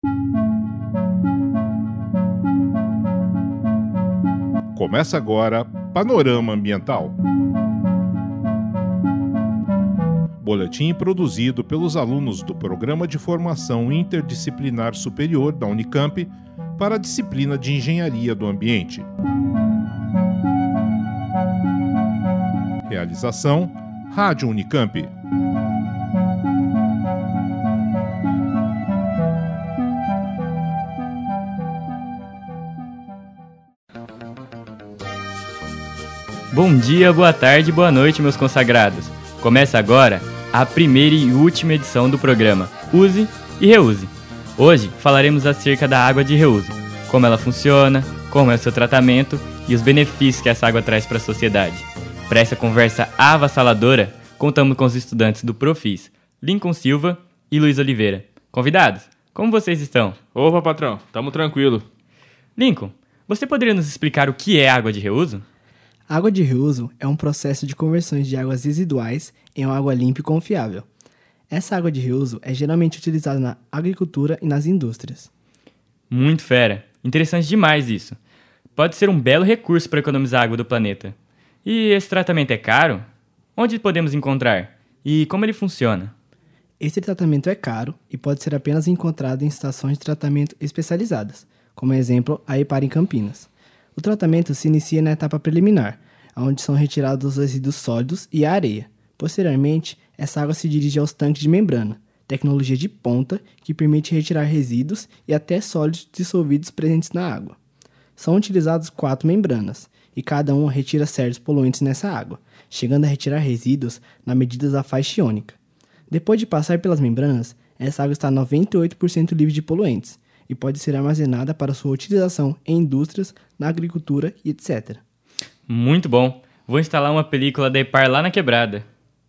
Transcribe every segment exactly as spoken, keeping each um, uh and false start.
Começa agora Panorama Ambiental. Boletim produzido pelos alunos do Programa de Formação Interdisciplinar Superior da Unicamp para a disciplina de Engenharia do Ambiente. Realização: Rádio Unicamp. Bom dia, boa tarde, boa noite, meus consagrados. Começa agora a primeira e última edição do programa Use e Reuse. Hoje falaremos acerca da água de reuso, como ela funciona, como é o seu tratamento e os benefícios que essa água traz para a sociedade. Para essa conversa avassaladora, contamos com os estudantes do Profis, Lincoln Silva e Luiz Oliveira. Convidados, como vocês estão? Opa, patrão, tamo tranquilo. Lincoln, você poderia nos explicar o que é água de reuso? Água de reuso é um processo de conversão de águas residuais em uma água limpa e confiável. Essa água de reuso é geralmente utilizada na agricultura e nas indústrias. Muito fera. Interessante demais isso. Pode ser um belo recurso para economizar a água do planeta. E esse tratamento é caro? Onde podemos encontrar? E como ele funciona? Esse tratamento é caro e pode ser apenas encontrado em estações de tratamento especializadas, como exemplo a EPAR em Campinas. O tratamento se inicia na etapa preliminar, onde são retirados os resíduos sólidos e a areia. Posteriormente, essa água se dirige aos tanques de membrana, tecnologia de ponta que permite retirar resíduos e até sólidos dissolvidos presentes na água. São utilizadas quatro membranas, e cada uma retira certos poluentes nessa água, chegando a retirar resíduos na medida da faixa iônica. Depois de passar pelas membranas, essa água está noventa e oito por cento livre de poluentes, e pode ser armazenada para sua utilização em indústrias, na agricultura e etcétera. Muito bom! Vou instalar uma película da EPAR lá na quebrada.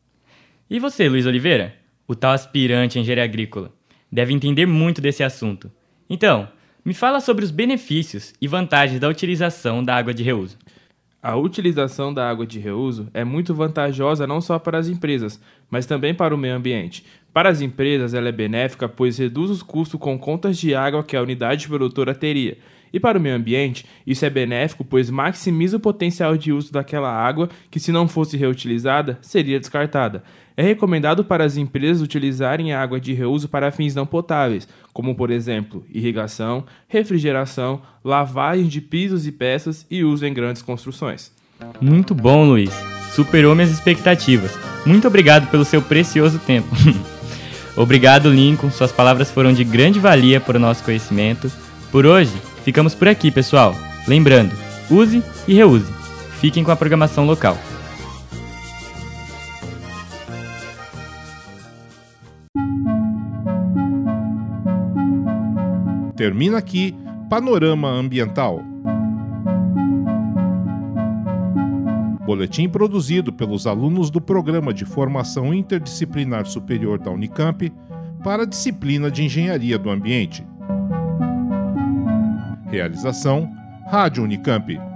E você, Luiz Oliveira? O tal aspirante em engenharia agrícola. Deve entender muito desse assunto. Então, me fala sobre os benefícios e vantagens da utilização da água de reuso. A utilização da água de reuso é muito vantajosa não só para as empresas, mas também para o meio ambiente. Para as empresas, ela é benéfica, pois reduz os custos com contas de água que a unidade produtora teria. E para o meio ambiente, isso é benéfico, pois maximiza o potencial de uso daquela água que, se não fosse reutilizada, seria descartada. É recomendado para as empresas utilizarem a água de reuso para fins não potáveis, como, por exemplo, irrigação, refrigeração, lavagem de pisos e peças e uso em grandes construções. Muito bom, Luiz. Superou minhas expectativas. Muito obrigado pelo seu precioso tempo. Obrigado, Lincoln. Suas palavras foram de grande valia para o nosso conhecimento. Por hoje, ficamos por aqui, pessoal. Lembrando, use e reuse. Fiquem com a programação local. Termina aqui Panorama Ambiental. Boletim produzido pelos alunos do Programa de Formação Interdisciplinar Superior da Unicamp para a disciplina de Engenharia do Ambiente. Realização: Rádio Unicamp.